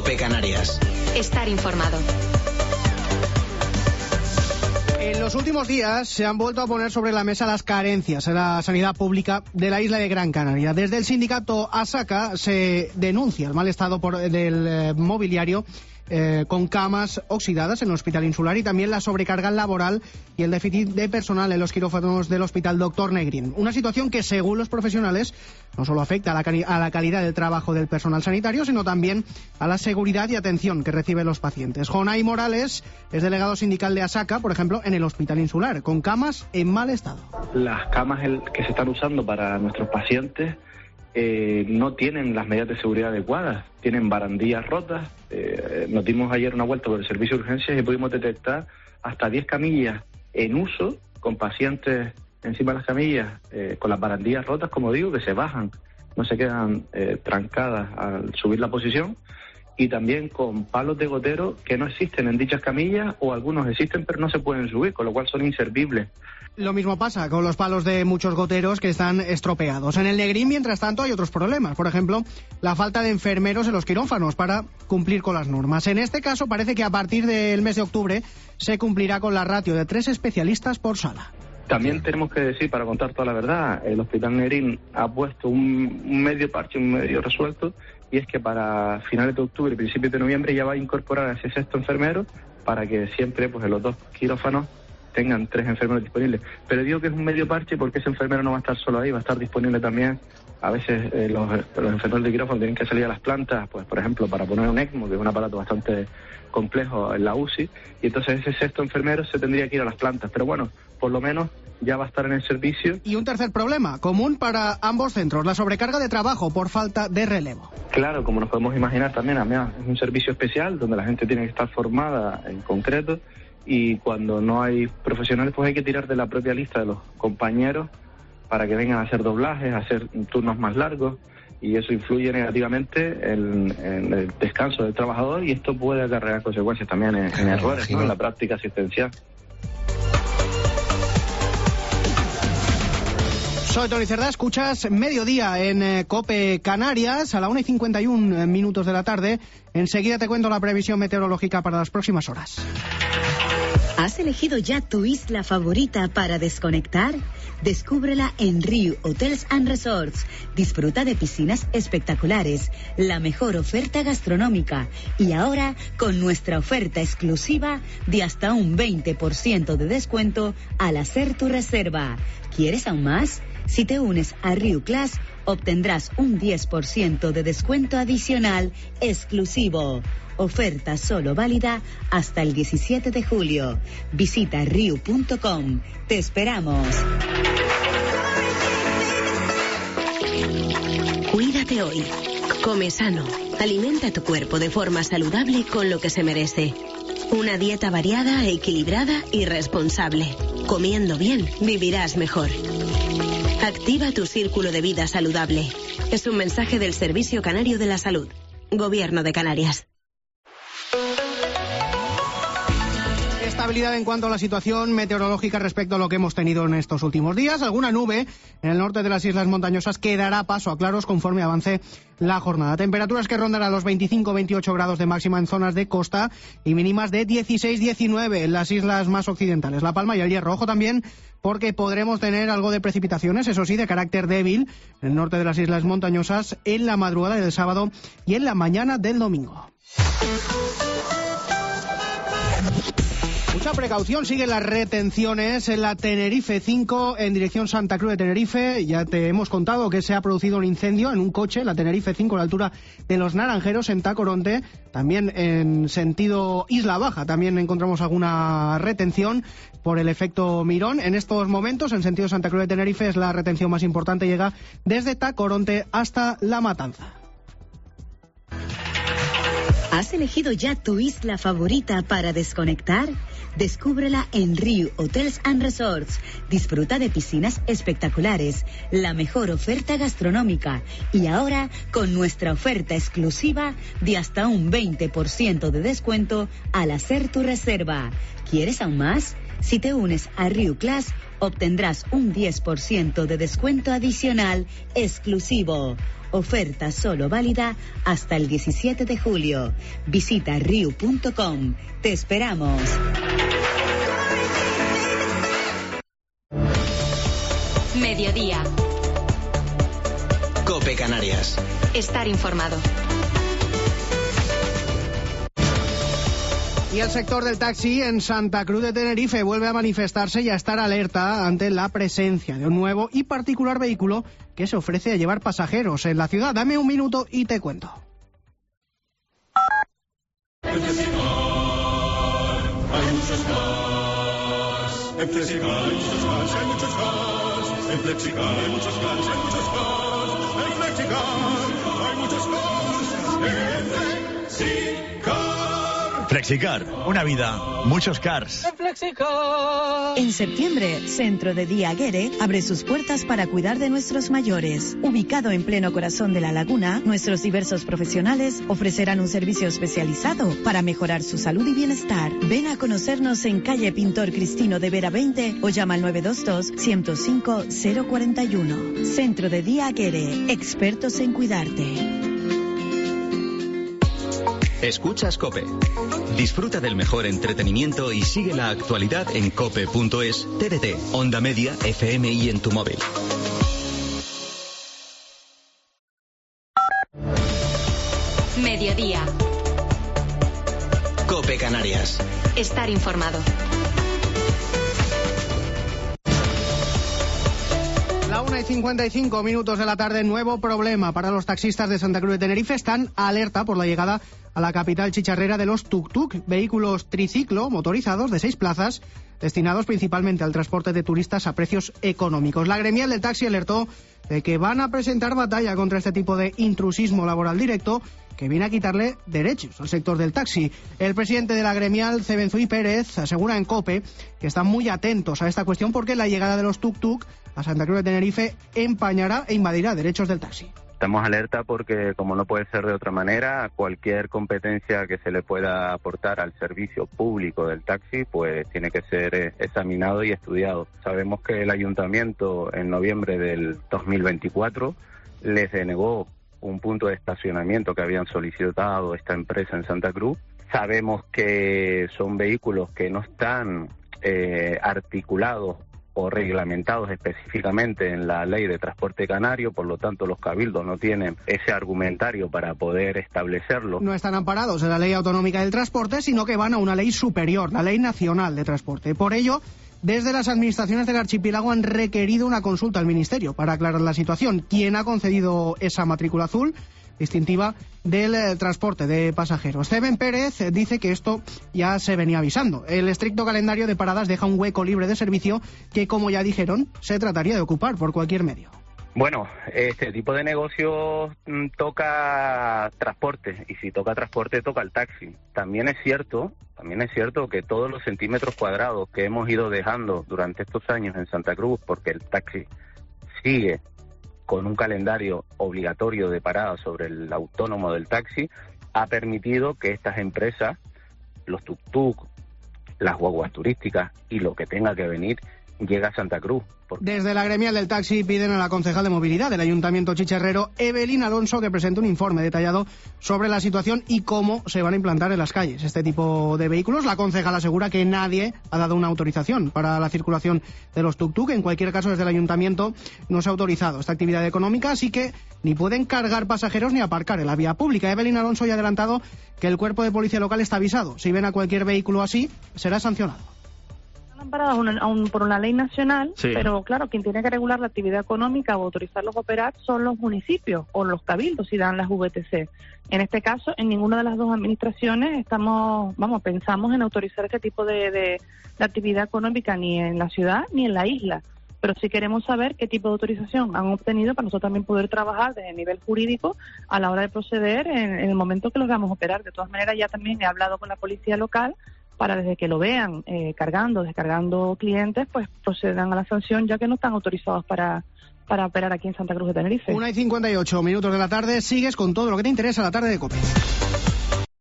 COPE Canarias. Estar informado. En los últimos días se han vuelto a poner sobre la mesa las carencias en la sanidad pública de la isla de Gran Canaria. Desde el sindicato ASACA se denuncia el mal estado del mobiliario con camas oxidadas en el Hospital Insular y también la sobrecarga laboral y el déficit de personal en los quirófanos del Hospital Dr. Negrín. Una situación que, según los profesionales, no solo afecta a la calidad del trabajo del personal sanitario, sino también a la seguridad y atención que reciben los pacientes. Jonay Morales es delegado sindical de ASACA, por ejemplo, en el Hospital Insular, con camas en mal estado. Las camas que se están usando para nuestros pacientes no tienen las medidas de seguridad adecuadas, tienen barandillas rotas. Nos dimos ayer una vuelta por el servicio de urgencias y pudimos detectar hasta 10 camillas en uso con pacientes encima de las camillas con las barandillas rotas, como digo, que se bajan, no se quedan trancadas al subir la posición, y también con palos de gotero que no existen en dichas camillas, o algunos existen pero no se pueden subir, con lo cual son inservibles. Lo mismo pasa con los palos de muchos goteros que están estropeados. En el Negrín, mientras tanto, hay otros problemas. Por ejemplo, la falta de enfermeros en los quirófanos para cumplir con las normas. En este caso, parece que a partir del mes de octubre se cumplirá con la ratio de 3 especialistas por sala. También tenemos que decir, para contar toda la verdad, el Hospital Negrín ha puesto un medio parche, un medio resuelto, y es que para finales de octubre y principios de noviembre ya va a incorporar a ese 6º enfermero para que siempre, pues, en los 2 quirófanos tengan 3 enfermeros disponibles. Pero digo que es un medio parche porque ese enfermero no va a estar solo ahí, va a estar disponible también. A veces los enfermeros de quirófano tienen que salir a las plantas, pues, por ejemplo, para poner un ECMO, que es un aparato bastante complejo en la UCI, y entonces ese 6º enfermero se tendría que ir a las plantas. Pero bueno, por lo menos ya va a estar en el servicio. Y un tercer problema, común para ambos centros, la sobrecarga de trabajo por falta de relevo. Claro, como nos podemos imaginar también, es un servicio especial donde la gente tiene que estar formada en concreto, y cuando no hay profesionales, pues hay que tirar de la propia lista de los compañeros para que vengan a hacer doblajes, a hacer turnos más largos, y eso influye negativamente en el descanso del trabajador, y esto puede acarrear consecuencias también en errores, ¿no?, en la práctica asistencial. Soy Tony Cerdá, escuchas Mediodía en COPE Canarias a la 1:51 de la tarde. Enseguida te cuento la previsión meteorológica para las próximas horas. ¿Has elegido ya tu isla favorita para desconectar? Descúbrela en Riu Hotels & Resorts. Disfruta de piscinas espectaculares, la mejor oferta gastronómica y ahora con nuestra oferta exclusiva de hasta un 20% de descuento al hacer tu reserva. ¿Quieres aún más? Si te unes a Riu Class, obtendrás un 10% de descuento adicional exclusivo. Oferta solo válida hasta el 17 de julio. Visita riu.com. Te esperamos. Cuídate hoy. Come sano. Alimenta tu cuerpo de forma saludable con lo que se merece. Una dieta variada, equilibrada y responsable. Comiendo bien, vivirás mejor. Activa tu círculo de vida saludable. Es un mensaje del Servicio Canario de la Salud. Gobierno de Canarias. Estabilidad en cuanto a la situación meteorológica respecto a lo que hemos tenido en estos últimos días. Alguna nube en el norte de las islas montañosas que dará paso a claros conforme avance la jornada. Temperaturas que rondarán los 25-28 grados de máxima en zonas de costa y mínimas de 16-19 en las islas más occidentales, La Palma y el Hierro. Ojo también porque podremos tener algo de precipitaciones, eso sí, de carácter débil en el norte de las islas montañosas en la madrugada del sábado y en la mañana del domingo. Mucha precaución, siguen las retenciones en la Tenerife 5 en dirección Santa Cruz de Tenerife. Ya te hemos contado que se ha producido un incendio en un coche, la Tenerife 5 a la altura de Los Naranjeros en Tacoronte. También en sentido Isla Baja también encontramos alguna retención por el efecto Mirón. En estos momentos, en sentido Santa Cruz de Tenerife, es la retención más importante, llega desde Tacoronte hasta La Matanza. ¿Has elegido ya tu isla favorita para desconectar? Descúbrela en Riu Hotels & Resorts. Disfruta de piscinas espectaculares, la mejor oferta gastronómica y ahora con nuestra oferta exclusiva de hasta un 20% de descuento al hacer tu reserva. ¿Quieres aún más? Si te unes a Riu Class, obtendrás un 10% de descuento adicional exclusivo. Oferta solo válida hasta el 17 de julio. Visita riu.com. Te esperamos. Mediodía. COPE Canarias. Estar informado. Y el sector del taxi en Santa Cruz de Tenerife vuelve a manifestarse y a estar alerta ante la presencia de un nuevo y particular vehículo que se ofrece a llevar pasajeros en la ciudad. Dame un minuto y te cuento. En Flexicar hay muchos cars. En Flexicar hay muchos cars, hay muchos cars. En Flexicar hay muchos cars, hay muchos cars. En Flexicar hay muchos cars. En Flexicar. Flexicar, una vida, muchos cars. En septiembre, Centro de Día Aguirre abre sus puertas para cuidar de nuestros mayores. Ubicado en pleno corazón de la laguna, nuestros diversos profesionales ofrecerán un servicio especializado para mejorar su salud y bienestar. Ven a conocernos en calle Pintor Cristino de Vera 20 o llama al 922-105-041. Centro de Día Aguirre, expertos en cuidarte. Escuchas COPE. Disfruta del mejor entretenimiento y sigue la actualidad en cope.es, TDT, Onda Media, FM y en tu móvil. Mediodía. COPE Canarias. Estar informado. La 1:55 de la tarde, nuevo problema para los taxistas de Santa Cruz de Tenerife. Están alerta por la llegada a la capital chicharrera de los tuk-tuk, vehículos triciclo motorizados de 6 plazas, destinados principalmente al transporte de turistas a precios económicos. La gremial del taxi alertó de que van a presentar batalla contra este tipo de intrusismo laboral directo que viene a quitarle derechos al sector del taxi. El presidente de la gremial, Cebenzuí Pérez, asegura en COPE que están muy atentos a esta cuestión porque la llegada de los tuk-tuk a Santa Cruz de Tenerife empañará e invadirá derechos del taxi. Estamos alerta porque, como no puede ser de otra manera, cualquier competencia que se le pueda aportar al servicio público del taxi, pues tiene que ser examinado y estudiado. Sabemos que el ayuntamiento en noviembre del 2024 les denegó un punto de estacionamiento que habían solicitado esta empresa en Santa Cruz. Sabemos que son vehículos que no están articulados o reglamentados específicamente en la ley de transporte canario, por lo tanto los cabildos no tienen ese argumentario para poder establecerlo. No están amparados en la ley autonómica del transporte, sino que van a una ley superior, la ley nacional de transporte. Por ello, desde las administraciones del archipiélago han requerido una consulta al Ministerio para aclarar la situación. ¿Quién ha concedido esa matrícula azul distintiva del transporte de pasajeros? Ceben Pérez dice que esto ya se venía avisando. El estricto calendario de paradas deja un hueco libre de servicio que, como ya dijeron, se trataría de ocupar por cualquier medio. Bueno, este tipo de negocios toca transporte, y si toca transporte, toca el taxi. También es cierto que todos los centímetros cuadrados que hemos ido dejando durante estos años en Santa Cruz, porque el taxi sigue con un calendario obligatorio de parada sobre el autónomo del taxi, ha permitido que estas empresas, los tuk-tuk, las guaguas turísticas y lo que tenga que venir, llegue a Santa Cruz. Desde la gremial del taxi piden a la concejal de movilidad del Ayuntamiento chicharrero, Evelyn Alonso, que presente un informe detallado sobre la situación y cómo se van a implantar en las calles este tipo de vehículos. La concejal asegura que nadie ha dado una autorización para la circulación de los tuk-tuk. En cualquier caso, desde el Ayuntamiento no se ha autorizado esta actividad económica, así que ni pueden cargar pasajeros ni aparcar en la vía pública. Evelyn Alonso ya ha adelantado que el cuerpo de policía local está avisado. Si ven a cualquier vehículo así, será sancionado. Amparados por una ley nacional, sí. Pero claro, quien tiene que regular la actividad económica o autorizarlos a operar son los municipios o los cabildos si dan las VTC. En este caso, en ninguna de las dos administraciones pensamos en autorizar este tipo de actividad económica ni en la ciudad ni en la isla. Pero sí queremos saber qué tipo de autorización han obtenido para nosotros también poder trabajar desde el nivel jurídico a la hora de proceder en el momento que los vamos a operar. De todas maneras, ya también he hablado con la policía local para desde que lo vean descargando clientes, pues procedan a la sanción, ya que no están autorizados para operar aquí en Santa Cruz de Tenerife. 1:58 de la tarde, sigues con todo lo que te interesa la tarde de COPE.